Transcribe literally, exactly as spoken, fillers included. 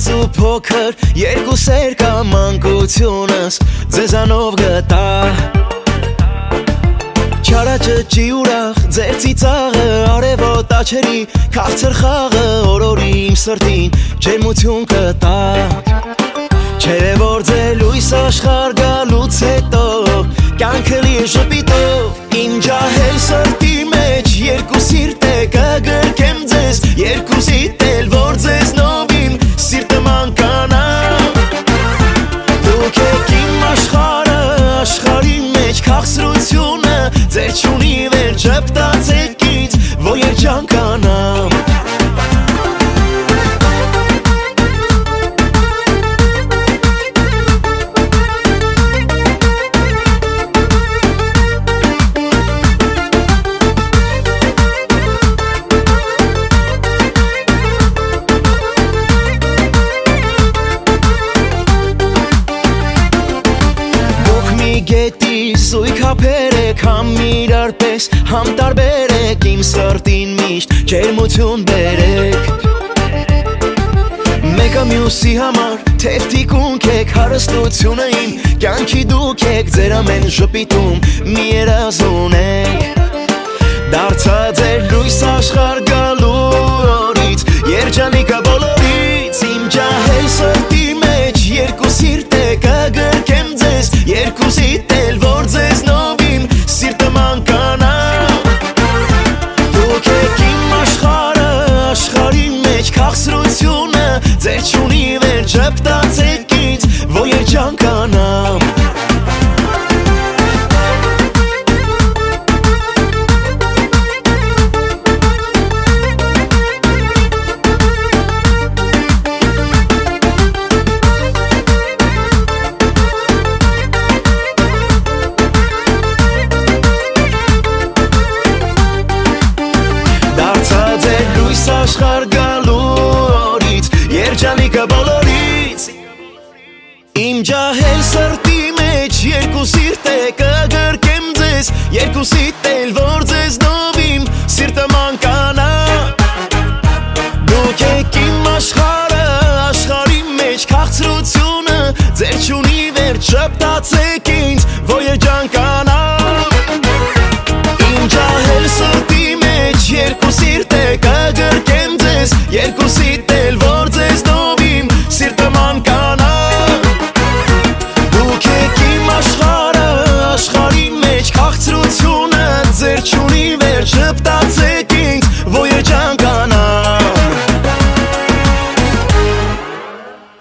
մեծ ու փոքր երկուսեր կա մանկությունս ձեզանով գտա Չարաճճի ուրախ ձեր ծիծաղը արևոտ աչերի քաղցր խաղը օրորի իմ սրտին ջերմություն կտա Չէ որ ձեր լույս աշխարհ գալուց հետո կյանքը լի է ժպիտով իմ ջահել սրտի մեջ երկու սիրտ է կգրկեմ ձեզ երկուսիդ էլ որ ձեզնով իմ սիրտը մանկանա Դուք եք իմ աշխարհը աշխարհի մեջ քաղցրությունը ձեր չունի վերջ ժպտացեք ինձ որ երջանկանամ Գետի սույք հապեր եք համ իրար պես համ տարբեր եք իմ սրտին միշտ ջերմություն բերեք Մեկը մյուսի համար թեթիկունք եք հարստությունը իմ կյանքի դուք եք ձեր ամեն ժպիտում մի երազուն եք Դարձա ձեր լույս աշխարհ գալու օրից երջանիկը բոլորից իմ ջահել սրտի մեջ երկու սիրտ է կգրկեմ ձեզ երկուսիդ էլ որ ձեզնով իմ սիրտը մանկանա Դուք եք իմ աշխարհը աշխարհի մեջ քաղցրությունը ձեր չունի վերջ ժպտացեք ինձ որ երջանկանամ աշխարհ գալու օրից երջանիկը բոլորից Իմ ջահել սրտի մեջ երկու սիրտ է կգրկեմ ձեզ երկուսիդ էլ որ ձեզնով իմ սիրտը մանկանա Դուք եք իմ աշխարհը աշխարհի մեջ քաղցրությունը ձեր չունի վերջ ժպտացեք ինձ որ երջանկանամ Իմ ջահել սրտի մեջ երկու սիրտ է կգրկեմ ձեզ երկուսիդ էլ որ ձեզնով իմ սիրտը մանկանա Դուք եք իմ աշխարհը աշխարհի մեջ քաղցրությունը ձեր չունի